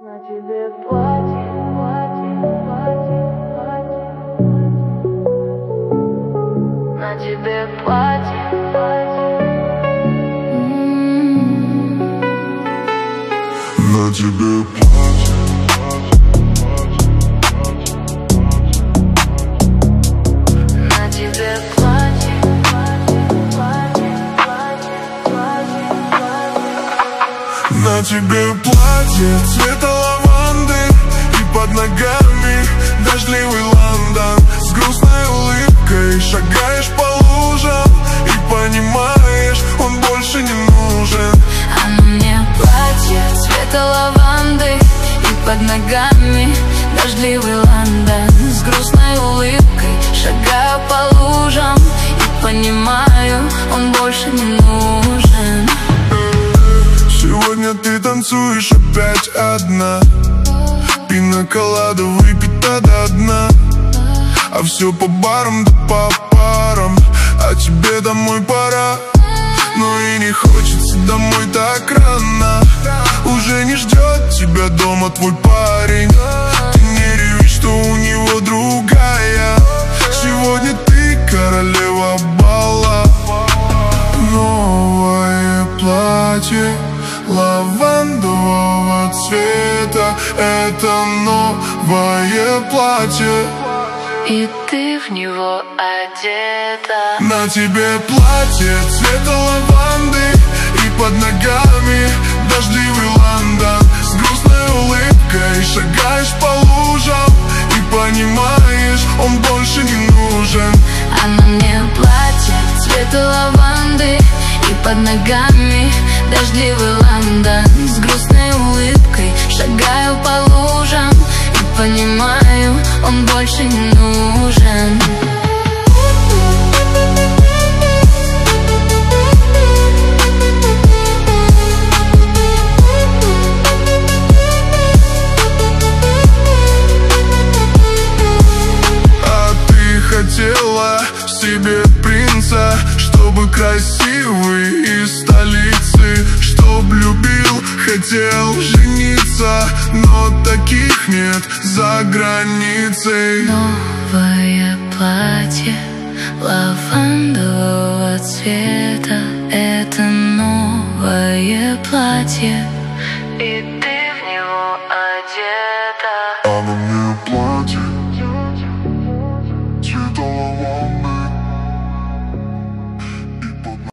На тебе платье, платье, платье, платье. На тебе платье, платье. На тебе платье. На тебе платье, платье, платье, платье, платье, платье. На тебе платье цвета лаванды, и под ногами дождливый Лондон. С грустной улыбкой шагаешь по лужам и понимаешь, он больше не нужен. А на мне платье цвета лаванды, и под ногами дождливый Лондон. С грустной улыбкой шагаю по лужам и понимаю, он больше не нужен. Сегодня ты танцуешь опять одна, пина-колада выпита до дна, а все по барам да по парам, а тебе домой пора. Но и не хочется домой так рано, уже не ждет тебя дома твой парень. Ты не реви, что у него другая, сегодня ты королева бала. Новое платье лавандового цвета, это новое платье, и ты в него одета. на тебе платье цвета лаванды, и под ногами дождливый Лондон. С грустной улыбкой шагаешь по лужам и понимаешь, он больше не нужен. А на мне платье цвета лаванды, и под ногами дождливый Лондон. С грустной улыбкой шагаю по лужам и понимаю, он больше не нужен. А ты хотела себе принца, чтобы красивый из столицы, чтоб любил, хотел жениться, но таких нет за границей. Новое платье лавандового цвета, это новое платье, и